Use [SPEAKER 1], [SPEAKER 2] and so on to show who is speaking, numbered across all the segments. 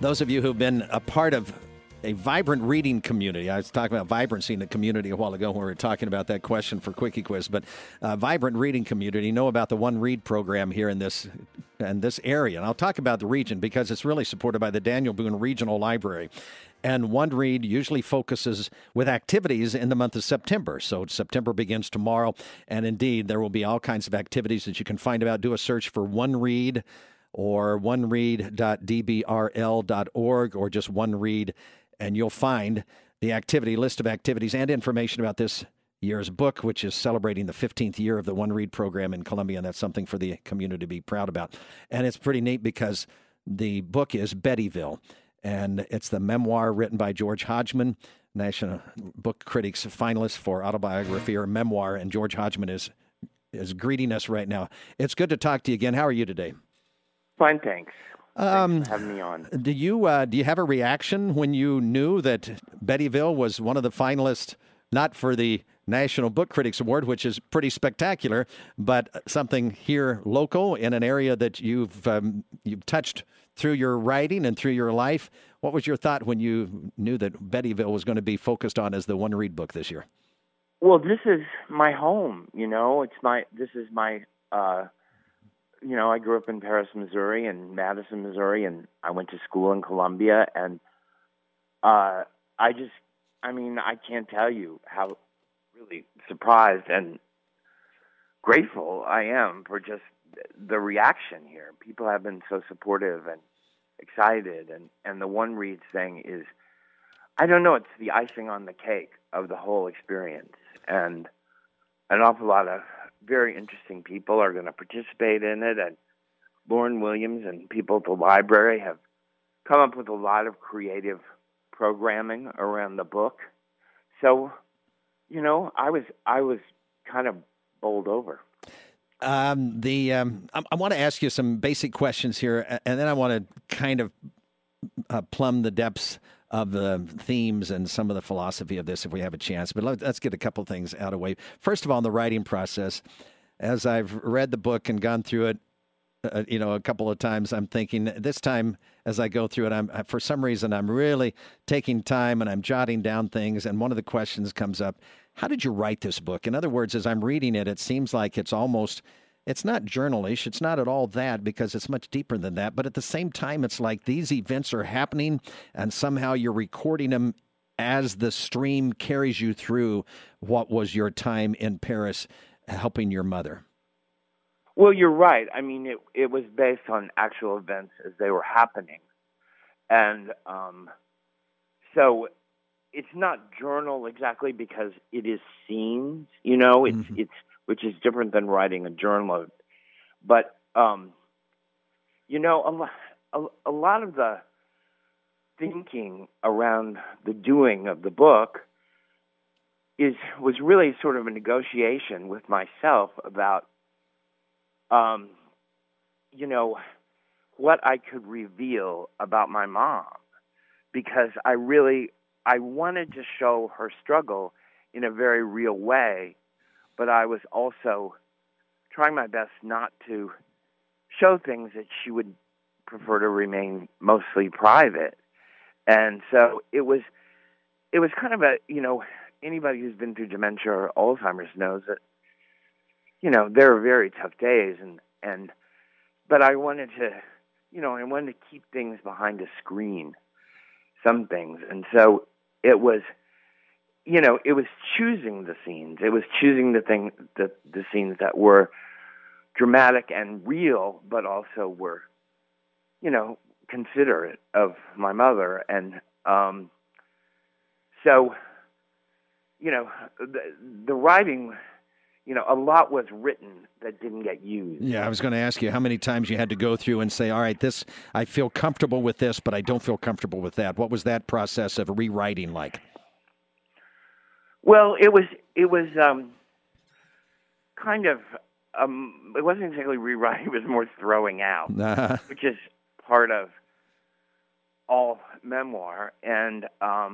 [SPEAKER 1] Those of you who've been a part of a vibrant reading community. I was talking about vibrancy in the community a while ago when we were talking about that question for Quickie Quiz. But vibrant reading community know about the One Read program here in this area. And I'll talk about the region because it's really supported by the Daniel Boone Regional Library. And One Read usually focuses with activities in the month of September. So September begins tomorrow. And indeed, there will be all kinds of activities that you can find about. Do a search for One Read or oneread.dbrl.org or just One Read, and you'll find the list of activities and information about this year's book, which is celebrating the 15th year of the One Read program in Columbia, and that's something for the community to be proud about. And it's pretty neat because the book is Bettyville, and it's the memoir written by George Hodgman, National Book Critics finalist for autobiography or memoir, and George Hodgman is greeting us right now. It's good to talk to you again. How are you today?
[SPEAKER 2] Fine, thanks. Thanks for having me on.
[SPEAKER 1] Do you have a reaction when you knew that Bettyville was one of the finalists, not for the National Book Critics Award, which is pretty spectacular, but something here local in an area that you've touched through your writing and through your life? What was your thought when you knew that Bettyville was going to be focused on as the One Read book this year?
[SPEAKER 2] Well, this is my home. I grew up in Paris, Missouri, and Madison, Missouri, and I went to school in Columbia, and I can't tell you how really surprised and grateful I am for just the reaction here. People have been so supportive and excited, and the One Read thing is, I don't know, it's the icing on the cake of the whole experience, and an awful lot of very interesting people are going to participate in it, and Lauren Williams and people at the library have come up with a lot of creative programming around the book. So, I was kind of bowled over.
[SPEAKER 1] I want to ask you some basic questions here, and then I want to kind of plumb the depths of the themes and some of the philosophy of this if we have a chance. But let's get a couple things out of the way. First of all, in the writing process, as I've read the book and gone through it, a couple of times, I'm thinking this time as I go through it, for some reason, I'm really taking time and I'm jotting down things. And one of the questions comes up, how did you write this book? In other words, as I'm reading it, it seems like it's not journalish. It's not at all that because it's much deeper than that. But at the same time, it's like these events are happening and somehow you're recording them as the stream carries you through what was your time in Paris helping your mother.
[SPEAKER 2] Well, you're right. I mean, it was based on actual events as they were happening. And so it's not journal exactly because it is scenes, it's which is different than writing a journal. But, a lot of the thinking around the doing of the book was really sort of a negotiation with myself about, what I could reveal about my mom, because I wanted to show her struggle in a very real way, but I was also trying my best not to show things that she would prefer to remain mostly private. And so it was kind of anybody who's been through dementia or Alzheimer's knows that, there are very tough days but I wanted to keep things behind a screen, some things. And so it was choosing the scenes. It was choosing the scenes that were dramatic and real, but also were, considerate of my mother. And so, the writing, a lot was written that didn't get used.
[SPEAKER 1] Yeah, I was going to ask you how many times you had to go through and say, all right, this, I feel comfortable with this, but I don't feel comfortable with that. What was that process of rewriting like?
[SPEAKER 2] Well, it was kind of, it wasn't exactly rewriting, it was more throwing out, which is part of all memoir. And,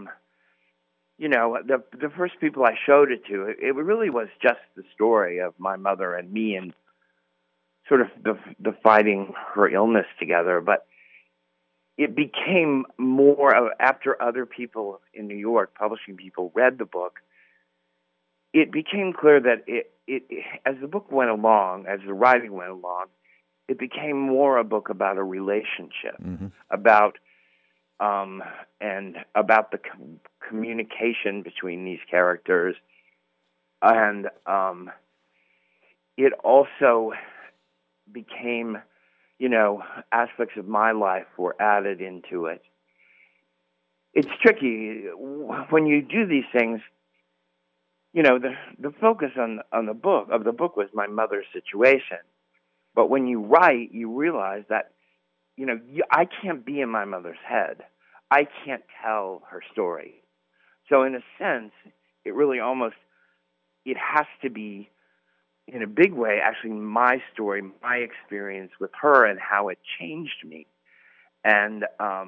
[SPEAKER 2] the first people I showed it to, it really was just the story of my mother and me and sort of the fighting her illness together. But it became more of, after other people in New York, publishing people, read the book, it became clear that as the book went along, as the writing went along, it became more a book about a relationship, about and about the communication between these characters, and it also became, aspects of my life were added into it. It's tricky when you do these things. The focus on the book was my mother's situation. But when you write, you realize that, I can't be in my mother's head. I can't tell her story. So in a sense, it really it has to be, in a big way, actually my story, my experience with her and how it changed me. And,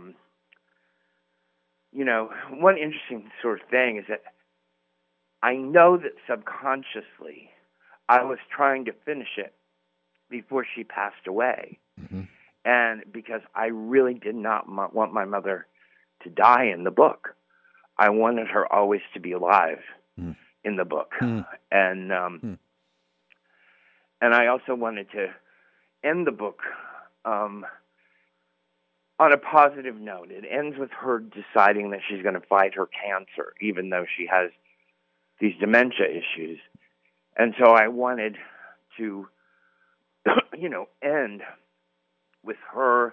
[SPEAKER 2] one interesting sort of thing is that I know that subconsciously I was trying to finish it before she passed away. And because I really did not want my mother to die in the book. I wanted her always to be alive in the book. And I also wanted to end the book on a positive note. It ends with her deciding that she's going to fight her cancer, even though she has these dementia issues. And so I wanted to, end with her,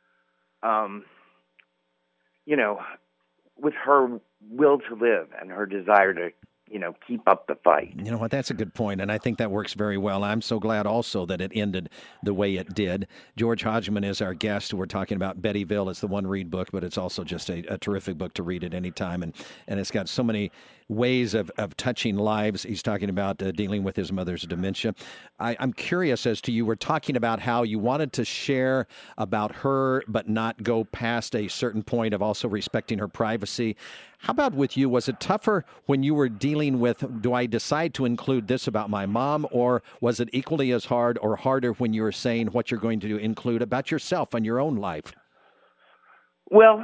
[SPEAKER 2] with her will to live and her desire to, keep up the fight.
[SPEAKER 1] You know what? That's a good point, and I think that works very well. I'm so glad also that it ended the way it did. George Hodgman is our guest. We're talking about Bettyville. It's the one read book, but it's also just a terrific book to read at any time, and it's got so many ways of touching lives. He's talking about dealing with his mother's dementia. I'm curious as to, you were talking about how you wanted to share about her, but not go past a certain point of also respecting her privacy. How about with you? Was it tougher when you were dealing with, do I decide to include this about my mom, or was it equally as hard or harder when you were saying what you're going to include about yourself and your own life?
[SPEAKER 2] Well,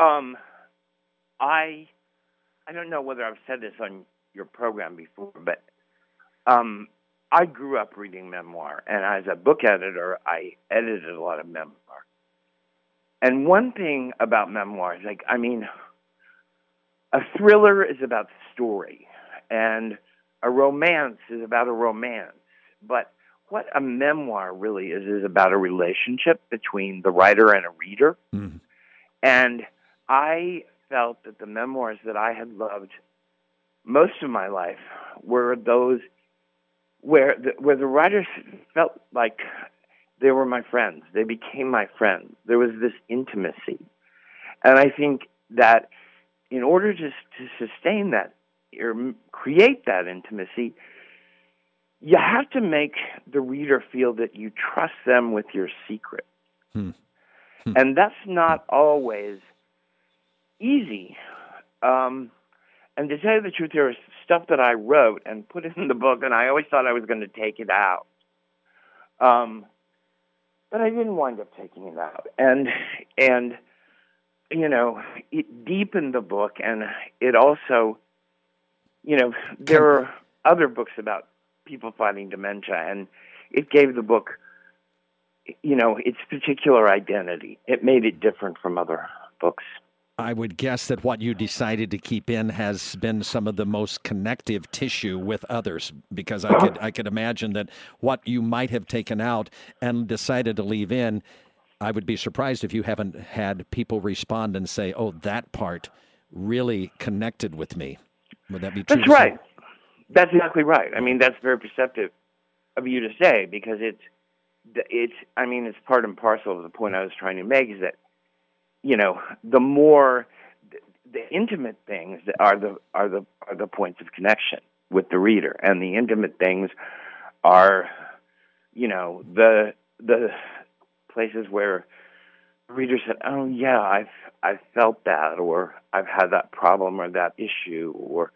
[SPEAKER 2] I don't know whether I've said this on your program before, but I grew up reading memoir, and as a book editor, I edited a lot of memoir. And one thing about memoirs, a thriller is about story, and a romance is about a romance. But what a memoir really is about a relationship between the writer and a reader. And I felt that the memoirs that I had loved most of my life were those where the writers felt like they were my friends. They became my friends. There was this intimacy. And I think that in order to sustain that or create that intimacy, you have to make the reader feel that you trust them with your secret. And that's not always easy. And to tell you the truth, there was stuff that I wrote and put in the book, and I always thought I was going to take it out. But I didn't wind up taking it out. And it deepened the book, and it also, there are other books about people fighting dementia, and it gave the book, its particular identity. It made it different from other books.
[SPEAKER 1] I would guess that what you decided to keep in has been some of the most connective tissue with others, because I could imagine that what you might have taken out and decided to leave in, I would be surprised if you haven't had people respond and say, "Oh, that part really connected with me." Would that be true?
[SPEAKER 2] That's right. That's exactly right. I mean, that's very perceptive of you to say, because it's part and parcel of the point I was trying to make, is that, the more the intimate things that are the points of connection with the reader, and the intimate things are, the places where the reader said, "Oh yeah, I've felt that," or "I've had that problem or that issue," or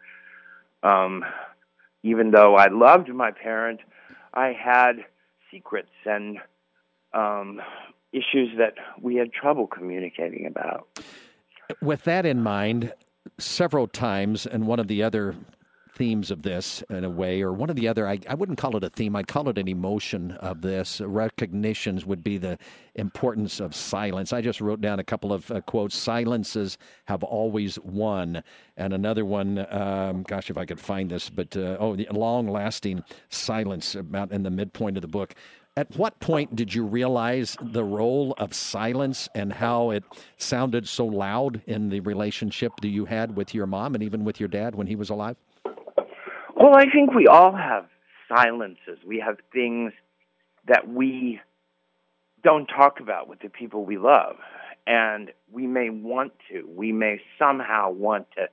[SPEAKER 2] even though I loved my parent, I had secrets, and issues that we had trouble communicating about.
[SPEAKER 1] With that in mind, several times, and one of the other themes of this, in a way, or one of the other, I wouldn't call it a theme, I'd call it an emotion of this. Recognitions would be the importance of silence. I just wrote down a couple of quotes. Silences have always won. And another one, gosh, if I could find this, but the long-lasting silence, about in the midpoint of the book. At what point did you realize the role of silence and how it sounded so loud in the relationship that you had with your mom and even with your dad when he was alive?
[SPEAKER 2] Well, I think we all have silences. We have things that we don't talk about with the people we love. And we may want to. We may somehow want to,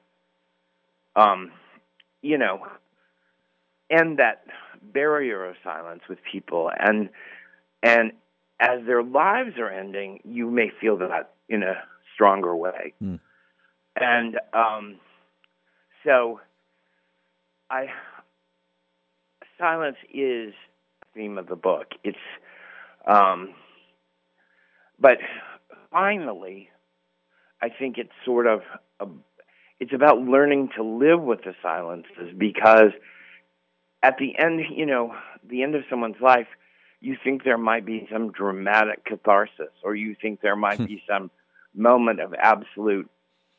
[SPEAKER 2] end that barrier of silence with people. And as their lives are ending, you may feel that in a stronger way. Mm. And so silence is the theme of the book. It's, but finally, I think it's sort of, it's about learning to live with the silences, because at the end, the end of someone's life, you think there might be some dramatic catharsis, or you think there might be some moment of absolute,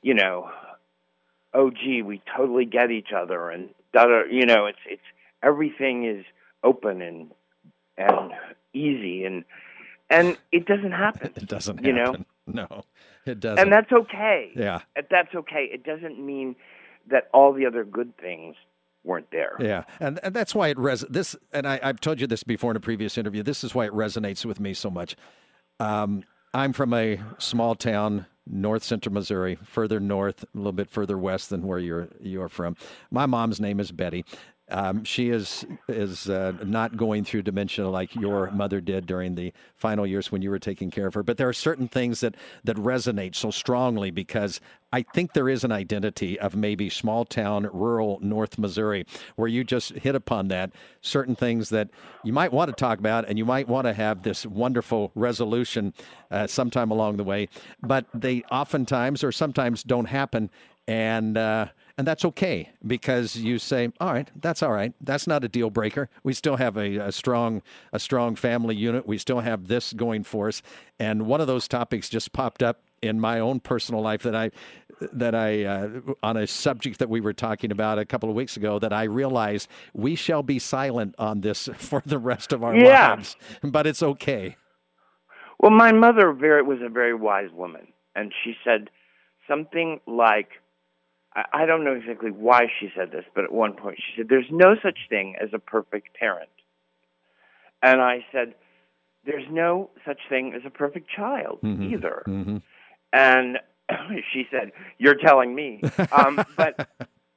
[SPEAKER 2] oh, gee, we totally get each other, and it's everything is open and easy, and it doesn't happen.
[SPEAKER 1] It doesn't happen. No, it doesn't.
[SPEAKER 2] And that's okay.
[SPEAKER 1] Yeah,
[SPEAKER 2] that's okay. It doesn't mean that all the other good things weren't there.
[SPEAKER 1] Yeah, and that's why I've told you this before in a previous interview. This is why it resonates with me so much. I'm from a small town, north central Missouri, further north, a little bit further west than where you're from. My mom's name is Betty. She is not going through dementia like your mother did during the final years when you were taking care of her. But there are certain things that resonate so strongly, because I think there is an identity of maybe small town, rural North Missouri, where you just hit upon that, certain things that you might want to talk about and you might want to have this wonderful resolution sometime along the way. But they oftentimes or sometimes don't happen. And that's okay, because you say, all right, that's all right. That's not a deal breaker. We still have a strong family unit. We still have this going for us. And one of those topics just popped up in my own personal life that I on a subject that we were talking about a couple of weeks ago, that I realized we shall be silent on this for the rest of our lives. But it's okay.
[SPEAKER 2] Well, my mother was a very wise woman, and she said something like, I don't know exactly why she said this, but at one point she said, there's no such thing as a perfect parent. And I said, there's no such thing as a perfect child either. Mm-hmm. And she said, you're telling me. But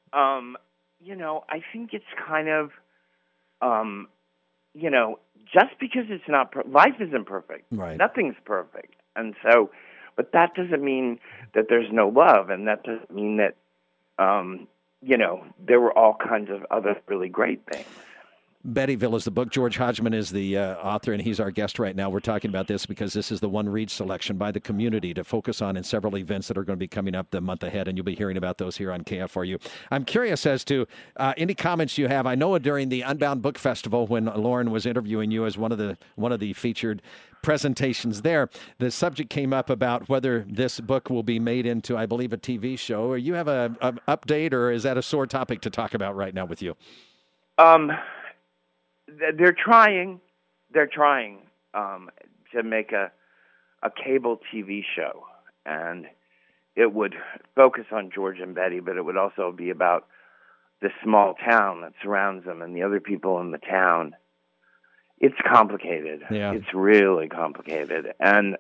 [SPEAKER 2] I think it's kind of, just because it's not, life isn't perfect.
[SPEAKER 1] Right.
[SPEAKER 2] Nothing's perfect. And so, but that doesn't mean that there's no love, and that doesn't mean that, there were all kinds of other really great things.
[SPEAKER 1] Bettyville is the book. George Hodgman is the author, and he's our guest right now. We're talking about this because this is the one read selection by the community to focus on in several events that are going to be coming up the month ahead, and you'll be hearing about those here on KFRU. I'm curious as to any comments you have. I know during the Unbound Book Festival, when Lauren was interviewing you as one of the featured presentations there, the subject came up about whether this book will be made into, I believe, a TV show. Or you have an update, or is that a sore topic to talk about right now with you?
[SPEAKER 2] They're trying to make a cable TV show, and it would focus on George and Betty, but it would also be about the small town that surrounds them and the other people in the town. It's complicated.
[SPEAKER 1] Yeah.
[SPEAKER 2] It's really complicated. And,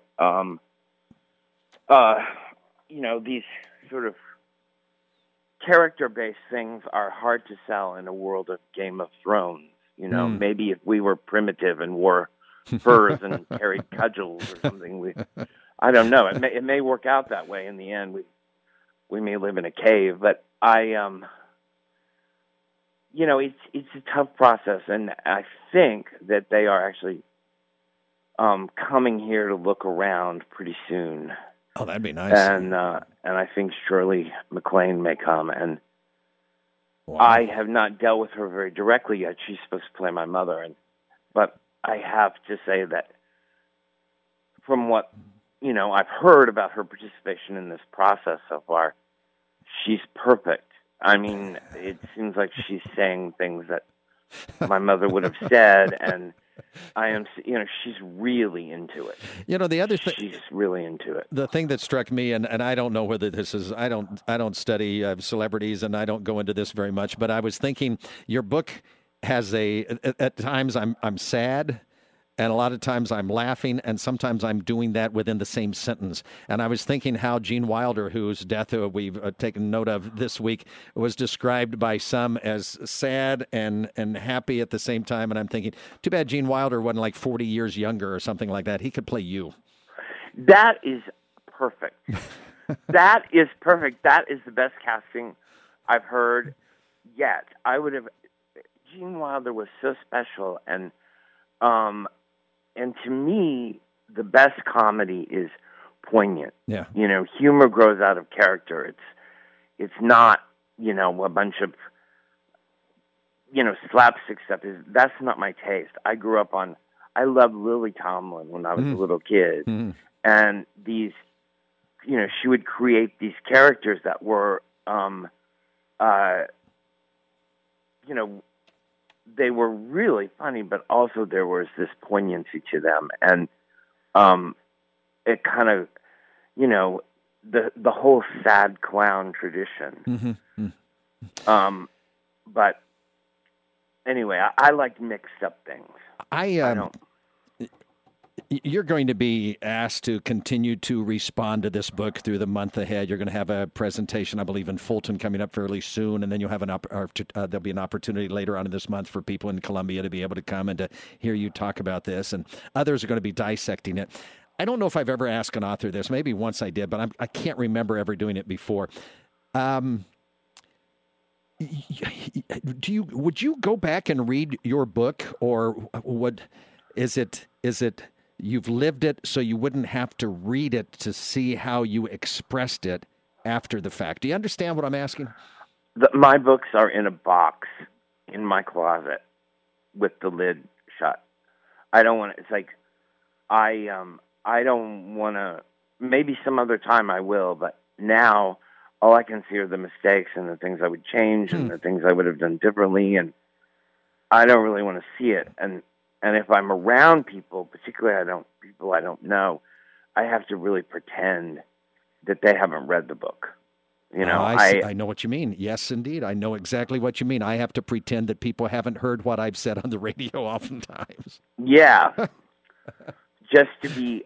[SPEAKER 2] these sort of character-based things are hard to sell in a world of Game of Thrones. Maybe if we were primitive and wore furs and carried cudgels or something, I don't know. It may work out that way in the end. We may live in a cave, but it's a tough process, and I think that they are actually coming here to look around pretty soon.
[SPEAKER 1] Oh, that'd be nice.
[SPEAKER 2] And I think Shirley MacLaine may come. And
[SPEAKER 1] Wow.
[SPEAKER 2] I have not dealt with her very directly yet. She's supposed to play my mother, but I have to say that from what I've heard about her participation in this process so far, she's perfect. I mean, it seems like she's saying things that my mother would have said, and she's really into it.
[SPEAKER 1] The other thing,
[SPEAKER 2] she's really into it.
[SPEAKER 1] The thing that struck me, and I don't know whether this is, I don't study celebrities, and I don't go into this very much, but I was thinking your book has at times I'm sad, and a lot of times I'm laughing, and sometimes I'm doing that within the same sentence. And I was thinking how Gene Wilder, whose death we've taken note of this week, was described by some as sad and happy at the same time. And I'm thinking, too bad Gene Wilder wasn't like 40 years younger or something like that. He could play you.
[SPEAKER 2] That is perfect. That is perfect. That is the best casting I've heard yet. Gene Wilder was so special, and to me, the best comedy is poignant.
[SPEAKER 1] Yeah.
[SPEAKER 2] Humor grows out of character. It's not, a bunch of, slapstick stuff. That's not my taste. I loved Lily Tomlin when I was a little kid.
[SPEAKER 1] Mm-hmm.
[SPEAKER 2] And these, she would create these characters that were, they were really funny, but also there was this poignancy to them. And it kind of, the whole sad clown tradition.
[SPEAKER 1] Mm-hmm.
[SPEAKER 2] But anyway, I like mixed up things.
[SPEAKER 1] I don't. You're going to be asked to continue to respond to this book through the month ahead. You're going to have a presentation, I believe, in Fulton coming up fairly soon, and then you'll have there'll be an opportunity later on in this month for people in Columbia to be able to come and to hear you talk about this, and others are going to be dissecting it. I don't know if I've ever asked an author this. Maybe once I did, but I can't remember ever doing it before. Would you go back and read your book, or is it you've lived it so you wouldn't have to read it to see how you expressed it after the fact? Do you understand what I'm asking?
[SPEAKER 2] My books are in a box in my closet with the lid shut. I don't want to, it's like, I don't want to, maybe some other time I will, but now all I can see are the mistakes and the things I would change and the things I would have done differently, and I don't really want to see it. And if I'm around people, particularly people I don't know, I have to really pretend that they haven't read the book.
[SPEAKER 1] I know what you mean. Yes, indeed. I know exactly what you mean. I have to pretend that people haven't heard what I've said on the radio oftentimes.
[SPEAKER 2] Yeah. Just to be,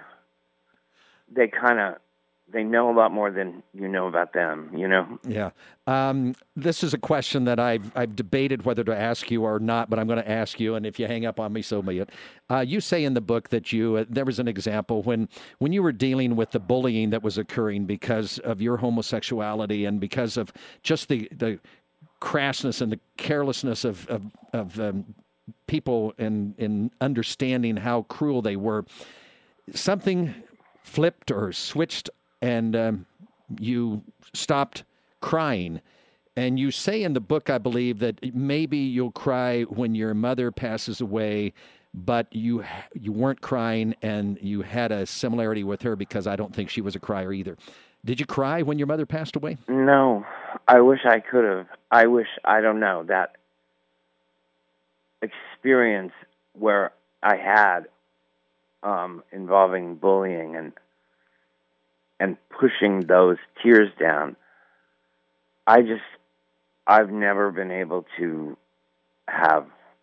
[SPEAKER 2] they know a lot more than you know about them,
[SPEAKER 1] Yeah. This is a question that I've debated whether to ask you or not, but I'm going to ask you, and if you hang up on me, so be it. You say in the book that there was an example when you were dealing with the bullying that was occurring because of your homosexuality and because of just the crassness and the carelessness of people in understanding how cruel they were. Something flipped or switched, and you stopped crying. And you say in the book, I believe, that maybe you'll cry when your mother passes away, but you weren't crying, and you had a similarity with her because I don't think she was a crier either. Did you cry when your mother passed away?
[SPEAKER 2] No. I wish I could have. I don't know, that experience where I had involving bullying and pushing those tears down. I've never been able to have,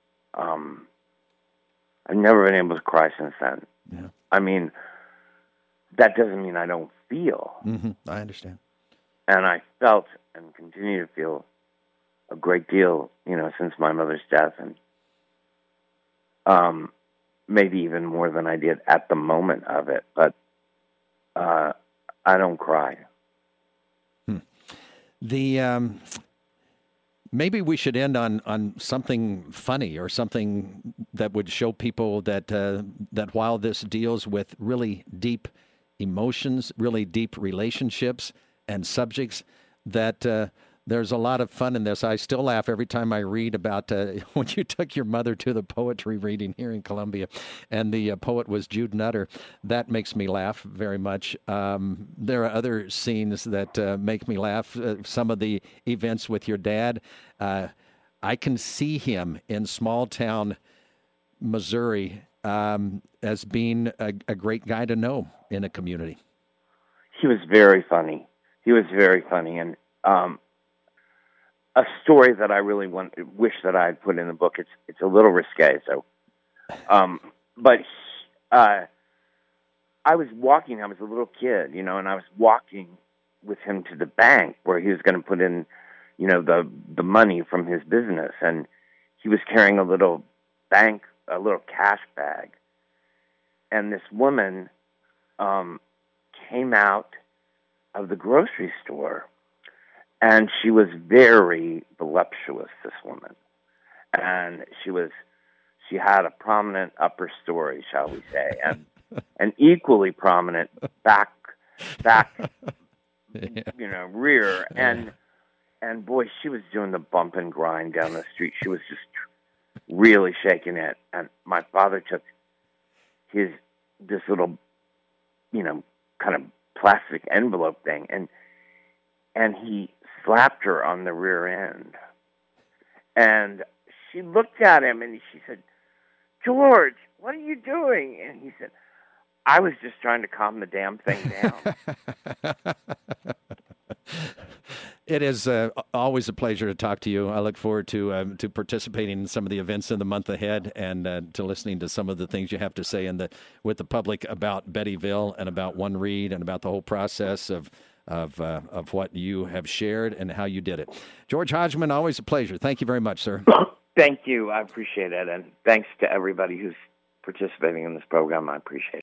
[SPEAKER 2] I've never been able to cry since then.
[SPEAKER 1] Yeah.
[SPEAKER 2] That doesn't mean I don't feel.
[SPEAKER 1] Mm-hmm. I understand.
[SPEAKER 2] And I felt and continue to feel a great deal, since my mother's death, and maybe even more than I did at the moment of it. But I don't cry.
[SPEAKER 1] The Maybe we should end on something funny or something that would show people that that while this deals with really deep emotions, really deep relationships and subjects, that there's a lot of fun in this. I still laugh every time I read about when you took your mother to the poetry reading here in Columbia, and the poet was Jude Nutter. That makes me laugh very much. There are other scenes that make me laugh. Some of the events with your dad. I can see him in small town Missouri as being a great guy to know in a community.
[SPEAKER 2] He was very funny. And a story that I really wish that I had put in the book. It's a little risque, so. But I was walking. I was a little kid, and I was walking with him to the bank where he was going to put in, the money from his business, and he was carrying a little cash bag, and this woman came out of the grocery store. And she was very voluptuous, this woman. And she had a prominent upper story, shall we say, and an equally prominent back,
[SPEAKER 1] Yeah.
[SPEAKER 2] rear. And boy, she was doing the bump and grind down the street. She was just really shaking it. And my father took this little, kind of plastic envelope thing, and he slapped her on the rear end. And she looked at him and she said, "George, what are you doing?" And he said, "I was just trying to calm the damn thing down."
[SPEAKER 1] It is always a pleasure to talk to you. I look forward to participating in some of the events in the month ahead, and to listening to some of the things you have to say with the public about Bettyville and about One Read and about the whole process of what you have shared and how you did it. George Hodgman, always a pleasure. Thank you very much, sir.
[SPEAKER 2] Thank you. I appreciate it. And thanks to everybody who's participating in this program. I appreciate it.